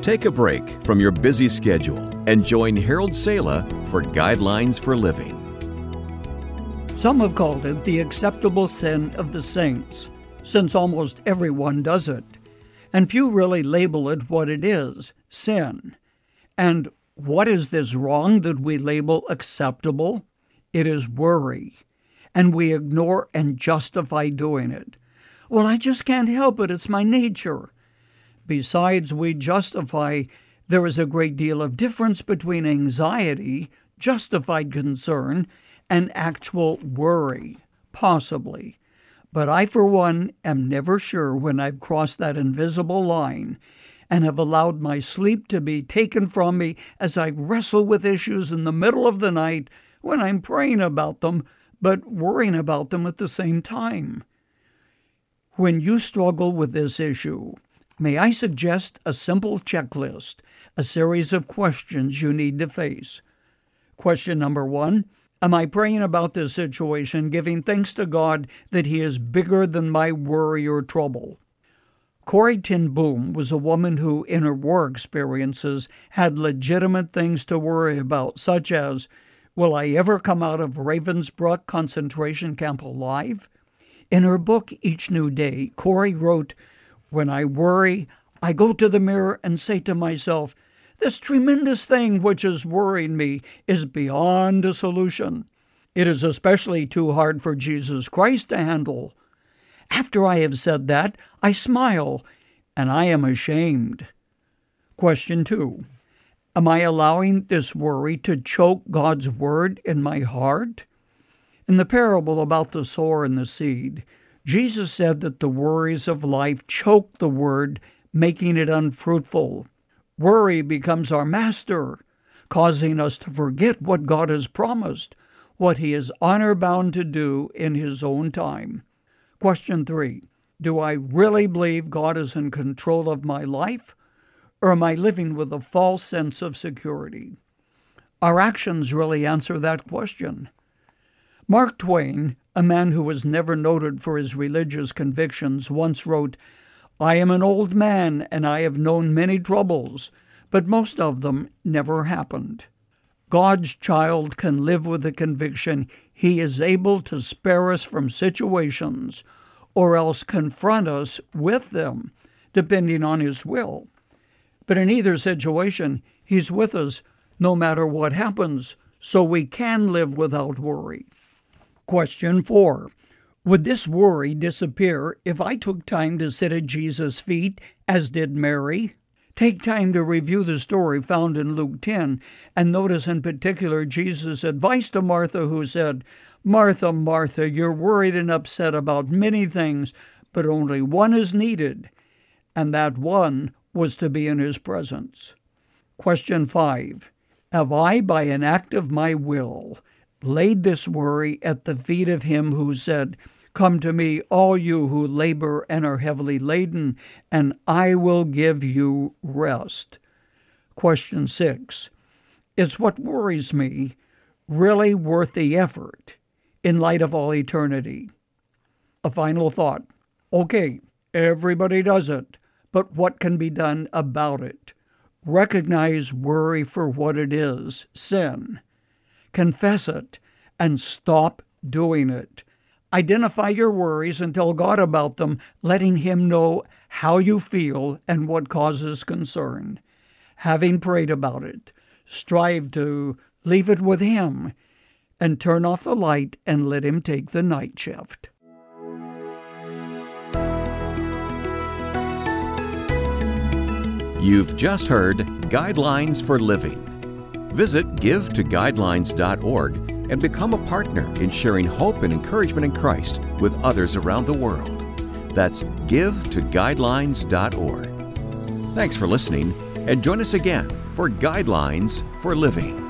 Take a break from your busy schedule and join Harold Sala for Guidelines for Living. Some have called it the acceptable sin of the saints, since almost everyone does it. And few really label it what it is, sin. And what is this wrong that we label acceptable? It is worry. And we ignore and justify doing it. Well, I just can't help it. It's my nature. Besides, we justify, there is a great deal of difference between anxiety, justified concern, and actual worry, possibly. But I, for one, am never sure when I've crossed that invisible line and have allowed my sleep to be taken from me as I wrestle with issues in the middle of the night when I'm praying about them, but worrying about them at the same time. When you struggle with this issue, may I suggest a simple checklist, a series of questions you need to face. Question number 1, am I praying about this situation, giving thanks to God that He is bigger than my worry or trouble? Corrie ten Boom was a woman who, in her war experiences, had legitimate things to worry about, such as, will I ever come out of Ravensbrück concentration camp alive? In her book, Each New Day, Corrie wrote, when I worry, I go to the mirror and say to myself, this tremendous thing which is worrying me is beyond a solution. It is especially too hard for Jesus Christ to handle. After I have said that, I smile, and I am ashamed. Question 2. Am I allowing this worry to choke God's word in my heart? In the parable about the sower and the seed, Jesus said that the worries of life choke the word, making it unfruitful. Worry becomes our master, causing us to forget what God has promised, what He is honor-bound to do in His own time. Question 3. Do I really believe God is in control of my life, or am I living with a false sense of security? Our actions really answer that question. Mark Twain, a man who was never noted for his religious convictions, once wrote, I am an old man, and I have known many troubles, but most of them never happened. God's child can live with the conviction He is able to spare us from situations, or else confront us with them, depending on His will. But in either situation, He's with us no matter what happens, so we can live without worry. Question 4. Would this worry disappear if I took time to sit at Jesus' feet, as did Mary? Take time to review the story found in Luke 10, and notice in particular Jesus' advice to Martha, who said, Martha, Martha, you're worried and upset about many things, but only one is needed, and that one was to be in His presence. Question 5. Have I, by an act of my will, laid this worry at the feet of Him who said, Come to me, all you who labor and are heavily laden, and I will give you rest? Question 6. Is what worries me really worth the effort in light of all eternity? A final thought. Okay, everybody does it, but what can be done about it? Recognize worry for what it is, sin. Confess it, and stop doing it. Identify your worries and tell God about them, letting Him know how you feel and what causes concern. Having prayed about it, strive to leave it with Him and turn off the light and let Him take the night shift. You've just heard Guidelines for Living. Visit givetoguidelines.org and become a partner in sharing hope and encouragement in Christ with others around the world. That's givetoguidelines.org. Thanks for listening, and join us again for Guidelines for Living.